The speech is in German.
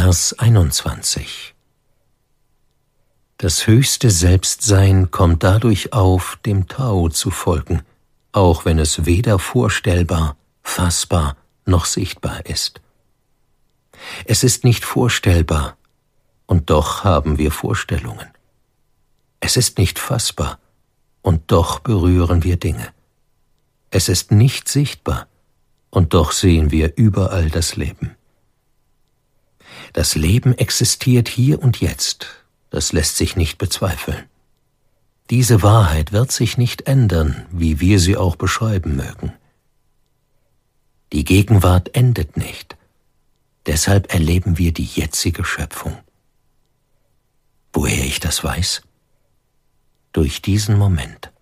Vers 21. Das höchste Selbstsein kommt dadurch auf, dem Tao zu folgen, auch wenn es weder vorstellbar, fassbar noch sichtbar ist. Es ist nicht vorstellbar, und doch haben wir Vorstellungen. Es ist nicht fassbar, und doch berühren wir Dinge. Es ist nicht sichtbar, und doch sehen wir überall das Leben. Das Leben existiert hier und jetzt, das lässt sich nicht bezweifeln. Diese Wahrheit wird sich nicht ändern, wie wir sie auch beschreiben mögen. Die Gegenwart endet nicht, deshalb erleben wir die jetzige Schöpfung. Woher ich das weiß? Durch diesen Moment.